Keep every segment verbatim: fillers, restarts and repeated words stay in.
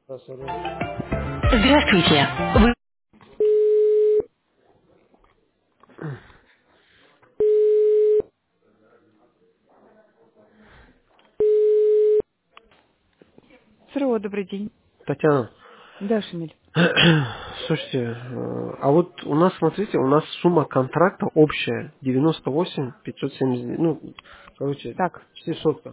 Да, сорок. Здравствуйте. Вы... СРО, добрый день. Татьяна, Да, Шамиль. слушайте, э, а вот у нас, смотрите, у нас сумма контракта общая девяносто восемь пятьсот семьдесят, ну, короче, Так, почти сотка.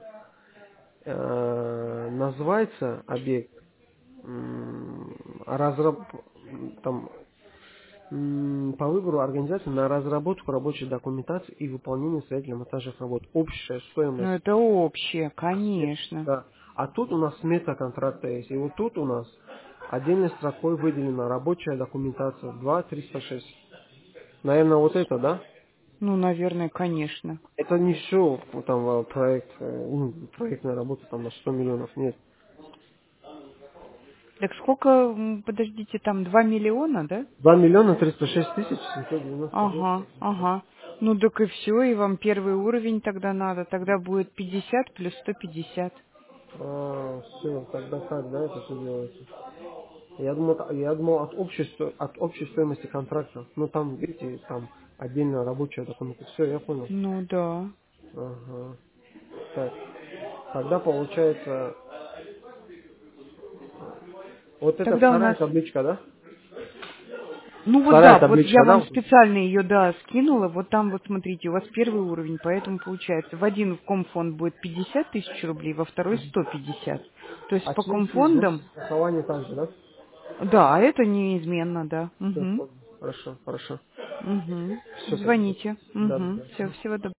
Э, Называется объект м, разраб... там, м, по выбору организации на разработку рабочей документации и выполнение строительно-монтажных работ. Общая ну стоимость. это общее, Смета, конечно. да. А тут у нас смета контракта есть. И вот тут у нас отдельной строкой выделена рабочая документация два триста шесть. Наверное, вот это, да? Ну, наверное, конечно. Это не все там э, проект, э, ну, проектная работа там на сто миллионов, нет. Так сколько, м, подождите, там два миллиона, да? два миллиона триста шесть тысяч семьсот девяносто Ага, восемь. ага. Ну, так и все, и вам первый уровень тогда надо. Тогда будет пятьдесят плюс сто пятьдесят. А, все, тогда как, да, это все делается? Я думал, я думал от общей, сто- от общей стоимости контракта. Ну там, видите, там отдельно рабочая документация. Все, я понял. Ну, да. Ага. Так, тогда получается, вот это Тогда у вторая нас... табличка, да? Ну вот Вторая да, вот я табличка, вам да? специально ее, да, скинула. Вот там вот смотрите, у вас первый уровень, поэтому получается в один комфонд будет пятьдесят тысяч рублей, во второй сто пятьдесят. То есть А по членские взносы комфондам, страхования также, да? да, а это неизменно, да. Все, Угу. понял. Хорошо, хорошо. Угу. Все тогда. Звоните. Да, Угу. да, Все, да. всего доброго.